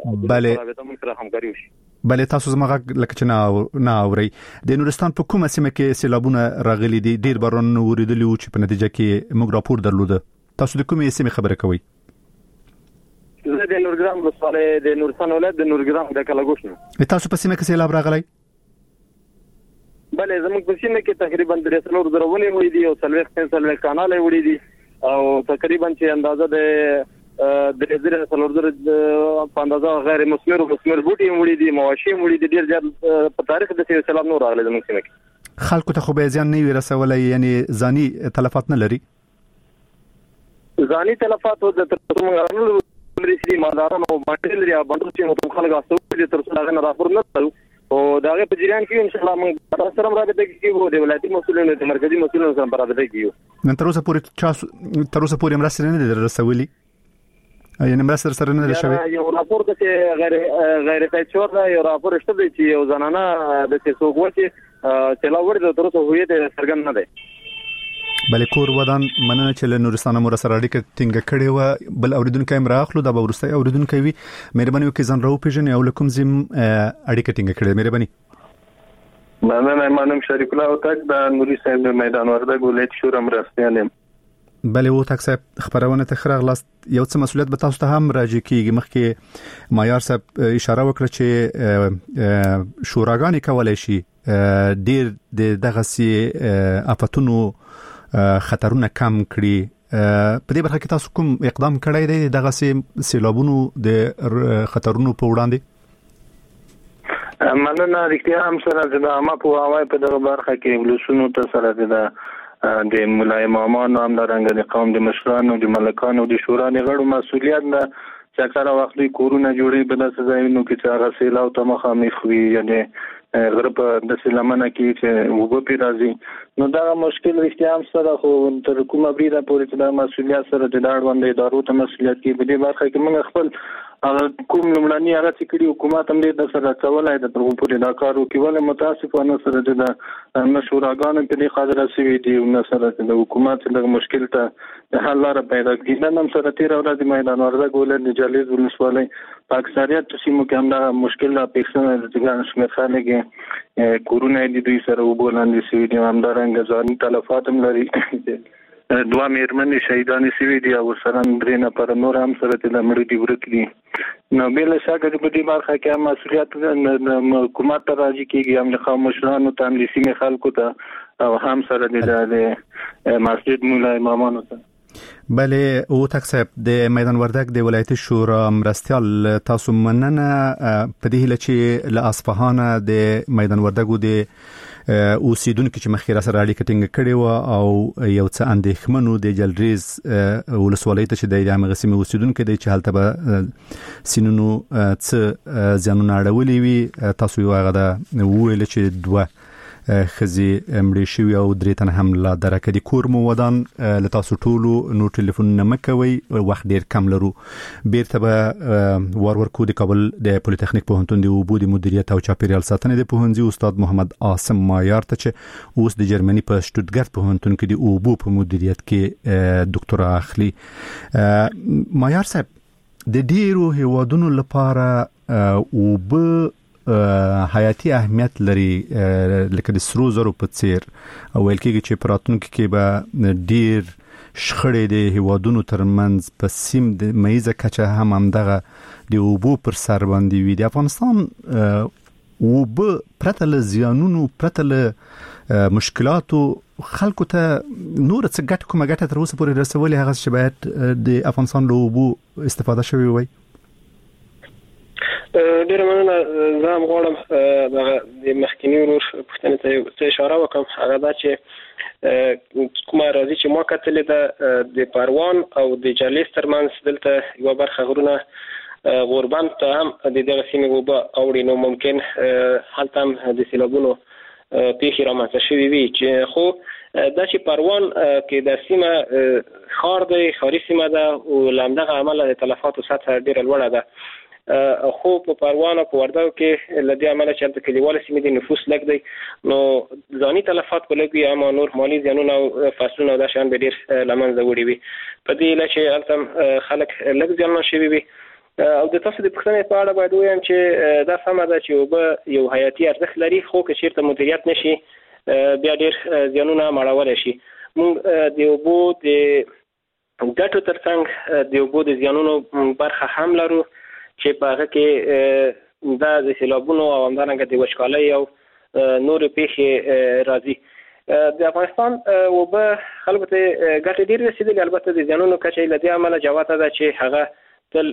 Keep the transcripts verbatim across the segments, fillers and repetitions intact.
بله موږ سره همکاري وشي. بله تاسو زما غږ لکه چې نه اوري. د نورستان په کومه سیمه کې سیلابونه راغلي دي؟ ډیر باران وریدلی و چې په نتیجه کې موږ راپور درلوده. تاسو د کومې سیمه خبره کوئ؟ زه د نورګرام ولسوالۍ د نورستان ولایت د نورګرام د کلاګوش نه. تاسو په سیمه کې سیلاب راغلی؟ بله زموږ په سیمه کې تقریبا درې څلور درونې وړي دي او څلوېښت پنځلس کانالې وړي دي او تقریبا چې اندازه د درې زره څلور زره په اندازه غیر مثمر او مثمر بوټي وړي دي، مواشي وړي دي. ډیر زیات په تاریخ د سیلاب نور راغلی زموږ سیمه کې. خلکو ته خو به ځان نه وي رسولای، یعنی ځاني تلفات نه لري؟ ځاني تلفات د ترڅو مرسي مالدارانو باندې لري باندې چې نو خلک تاسو د ترڅو هغه راپور نه کړو او داغه په جریان کې ان شاء الله موږ سره رابطه کوو د ولایتي مسؤلینو د مرکزی مسؤلینو سره رابطه کوو. نن تر اوسه پورې چا تر اوسه پورې مرسته نه ده رسولي، یعنی مرسته سره نه ده شوی. یو راپور چې غیر غیر تایید یو راپور شته چې یو ځنانه د څوک و چې چلاوړ د تر اوسه هویت سرګن نه ده. بل کور ودان مننه چې له نورستان مور سره اړیکه ټینګه کړې و. بل اوریدونکو هم راخلو دا به ورسته اوریدونکو وي. مهرباني وکړئ ځان راو پیژنې او لکم زم اړیکه ټینګه کړې. مهرباني. مننه. منم شریف الله وتک د نوري صاحب د میدان وردګ ولایت شورا مرستيال. بله و تک صاحب خبرونه تخرغ لاست یو څه مسؤلیت به تاسو ته هم راځي کیږي. مخکې مایار صاحب اشاره وکړه چې شوراګانې کولای شي ډیر د دغه سي افتونو خطرونه کم کړي. په دې برخه کې تاسو کوم اقدام کړی دی دغه سي سیلابونو د خطرونو په وړاندې؟ مننه. رښتیا هم سره د عامه په هواي په دغه برخه کې ولسونو ته سره د د ملای امامان هم د رنګ د قوم د مشرانو د ملکانو د شورا د غړو مسؤلیت ده چې کله وخت کورونه جوړي په داسې ځایونو کې چې هغه سیلاب ته مخامخ وي، یعنی غرب د سلامانه کې چې وګو پی راځي نو دا مشکل رښتیا هم سره خو تر کومه بریده پورې چې دا مسؤلیت سره د اړوند ادارو ته مسؤلیت کې په دې برخه کې موږ خپل کوم لمړنی هغه چې کړي حکومت هم دې د سره کولای د تر پورې دا کار وکړي. ولې متاسفانه سره د مشورګانو په دې قدر رسېږي دي نو سره د حکومت د مشکل ته د حل لاره پیدا کړي. نن هم سره تیر ورځ میدان وردګ ولر د جالیز ولسوالۍ په اکثریت سیمو کې هم دا مشکل لا پېښه د ځګان شمیر خلک کورونه دي دوی سره وبولاندې سوي دي، همدارنګه ځاني تلفات هم لري. دوه میرمنې شهیدانې سوي دي او سره درې نفر نور هم سره د مړي دي ورک دي. نو بل څه چې په دې برخه کې مسؤلیت د حکومت ته راځي کېږي، هم د خاموشانو ته هم د سیمې خلکو ته او هم سره د مسجد مولا امامانو ته. بله او تک صاحب د میدان وردګ د ولایت شورا مرستيال تاسو مننه په دې هله چې له اصفهان د میدان وردګ د اوسیدونکو چې مخکې را سره اړیکه ټینګه کړې و او یو څه اندېښمنو د جلریز ولسوالۍ ته چې د هغه سیمې اوسیدونکو دی چې هلته به سینونو څه ځانونه اړولې وي. تاسو یو هغه د ویل چې دوه خزي مړې شوی او درې تنه هم لا درکه دي. کور مو ودان له تاسو ټولو نو ټلیفون نه مکوي، وخت ډیر کم لرو. بیرته به ور ور کو د کابل د پولیټیکنیک پوهنتون د اوبو د مدیریت او چاپیریال ساتنې د پوهنځي استاد محمد عاصم مایار ته چې اوس د جرمني په شټوتګارت پوهنتون کې د اوبو په مدیریت کې ډاکټرا اخلي. مایار صاحب د ډیرو هیوادونو لپاره اوبه حیاتي اهمیت لري لکه د سرو زرو په څیر او ویل کېږي چې پراتونکو کې به ډیر شخړې د هیوادونو ترمنځ په سیم د مېزه کچه هم همدغه د اوبو پر سر باندې وي. د افغانستان اوبه پرته له زیانونو پرته له مشکلاتو خلکو ته نور څه ګټه کومه ګټه تر اوسه پورې رسولې هغه چې باید د افغانستان له اوبو استفاده شوی وي؟ ډیر مننه. زه هم غواړم د مخکینی ورور پوښتنې ته اشاره وکړم. هغه دا چې کومه راځي چې ما کتلې ده د پروان او د جالیس ترمنځ دلته یوه برخه غرونه غوربند ته هم د دغه سیمې اوبه اوړي، نو ممکن هلته هم د سیلابونو پیښې رامنځته شوي وي. چې خو دا چې پروان کې د سیمه ښار دی، ښاري سیمه ده او له همدغه امله د تلفاتو سطحه ډېره لوړه ده. خو په پروان او په وردګو کې له دې امله چې هلته کلیواله سیمې دي، نفوس لږ دی، نو ځاني تلفات به لږ وي، اما نور مالي زیانونه او فصلونه او دا شیان به ډېر له منځه وړي وي. په دې هیله چې هلته خلک لږ زیانمن شوي وي او د تاسو د پوښتنې په اړه باید وایم چې دا سمه ده چې اوبه یو حیاتي ارزښت لري، خو که چیرته مدیریت نشي بیا ډېر زیانونه مړولی شي. موږ د اوبو د ګټو ترڅنګ د اوبو د زیانونو برخه هم لرو چې په هغه کې دا د سیلابونو او همدارنګه د وچکالۍ او نورې پیښې راځي. د افغانستان اوبه خلکو ته ګټې ډېرې رسېدلې، البته د زیانونو کچه یې له دې امله جوته ده چې هغه تل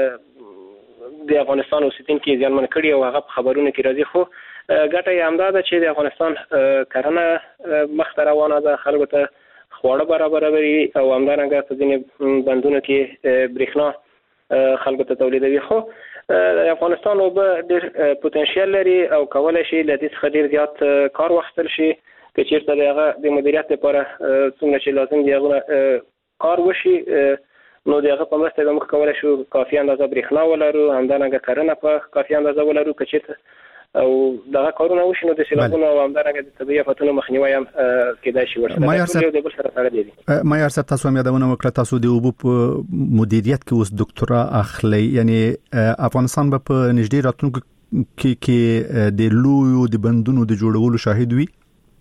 د افغانستان اوسېدونکي زیانمن کړي او هغه په خبرونو کې راځي. خو ګټه یې همدا ده چې د افغانستان کرنه مخته روانه ده، خلکو ته خواړه برابروي او همدارنګه په ځینې بندونو کې برېښنا خلکو ته تولیدوي. خو د افغانستان اوبه ډېر پوتنشیل لري او کولی شي له دې څخه ډېر زیات کار واخیستل شي که چیرته د هغه د مدیریت لپاره څومره چې لازم دي هغه کار وشي، نو د هغه په مرسته به موږ کولی شو کافي اندازه برېښنا ولرو، همدارنګه کرنه په کافي اندازه ولرو. که چیرته او دغه کارونه وشي نو د سیلابونو او همدارنګه د طبیعي آفتونو مخنیوی هم کېدای شي. ورسره یو د بل سره تړلي دي. معیار صاحب، تاسو هم یادونه وکړه تاسو د اوبو په مدیریت کې اوس ډاکټرا اخلي، یعنی افغانستان به په نږدې راتلونکو کې کې د لویو د بندونو د جوړولو شاهد وي.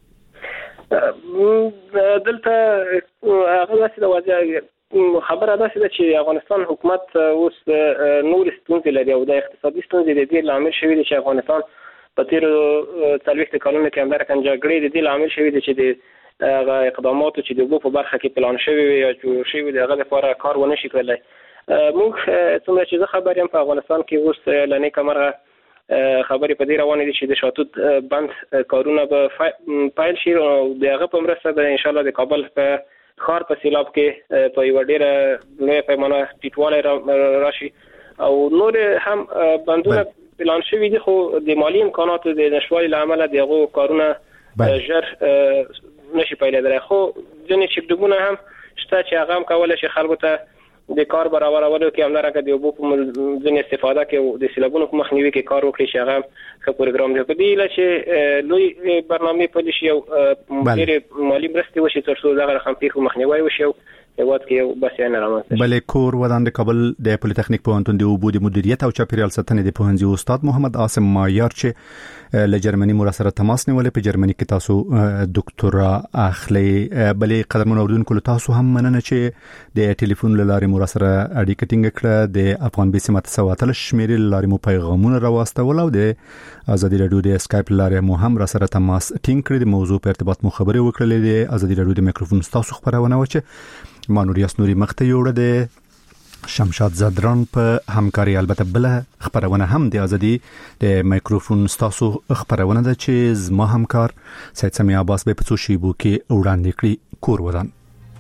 دلته هغه داسې د واضح خبره داسې ده چې افغانستان حکومت اوس نور ستونزې لري او د اقتصادي ستونزې د دې لامل شوي دي چې افغانستان په تیرو څلوېښتو کلونو کې همدارنګه جګړې د دې لامل شوي دي چې د هغه اقداماتو چې د اوبو په برخه کې پلان شوي وي یا جوړ شوي د هغه لپاره کار ونه شي کړلی. موږ څومره چې زه خبر یم په افغانستان کې اوس له نیکه مرغه خبرې په دې روانې دي چې د شاتوت بند کارونه به پیل شي او د هغه په مرسته به انشاءالله د کابل په ښار په سیلاب کې په یوه ډېره لویه پیمانه ټیټوالی راشي او نور هم بندونه پلان شوي دي، خو د مالي امکاناتو د نشتوالي له امله د هغو کارونه ژر نشي پیلېدلی. خو ځینې چکډوبونه هم شته چې هغه هم کولی شي خلکو ته د کار برابرولو کې همدارنګه د اوبو په ځینې استفاده کې او د سیلابونو په مخنیوي کې کار وکړي چې هغه ښه پروګرام دی. په دې هیله چې لوی برنامې پلي شي او ډېرې مالي مرستې وشي تر څو دغه رقم پیښو مخنیوی وشي او هیواد کې یو بسیانه رامنځته شي. بلې کور ودان د کابل د پولیټیکنیک پوهنتون د اوبو د مدیریت او چاپیریال ساتنې د پوهنځي استاد محمد عاصم مایار چې له جرمني مو سره تماس نیولې په جرمني کې تاسو ډاکټرا اخلي. بلې قدرمن اوردونکو له تاسو هم مننه چې د ټلیفون له لارې مو سره اړیکه ټینګ کړه، د افغان بي سي مت سواتل شمیرې له لارې مو پیغامونه راوستول او د ازادي رادیو د اسکایپ لارې مو هم را سره تماس ټینګ کړی. د موضوع په ارتباط مو خبرې وکړلې. د ازادي رادیو د میکروفون تاسو خبرونه و چې مانوریاس نوري مخته یوړه د شمشاد زدران په همکاري. البته بل خبرونه هم د ازادي د میکروفون تاسو خبرونه ده چې زما همکار سید سمی عباس به په څو شیبو کې وړاندې کړي. کور ودان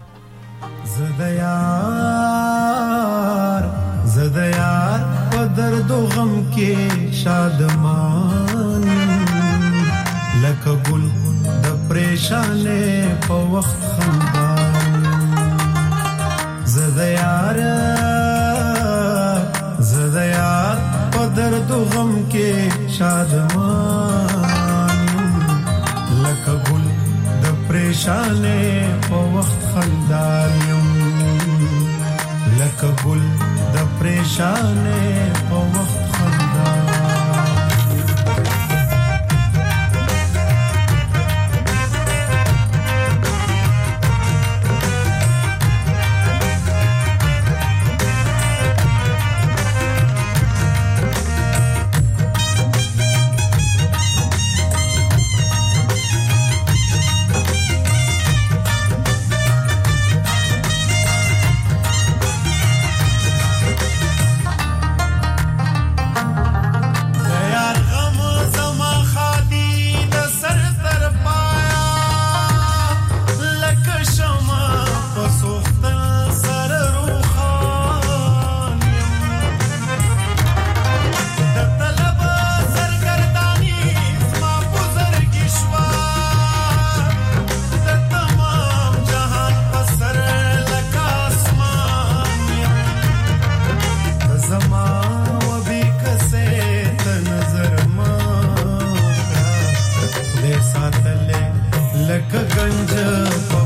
زديار زديار په درد او غم کې شادمان لکه ګل د پریشانې په وخت خندان. زديار زديار په درد او غم کې شادمان لکه ګل د پریشانې په وخت خندان یم لکه ګل د پریشانې په وخت خندان. لکه گنج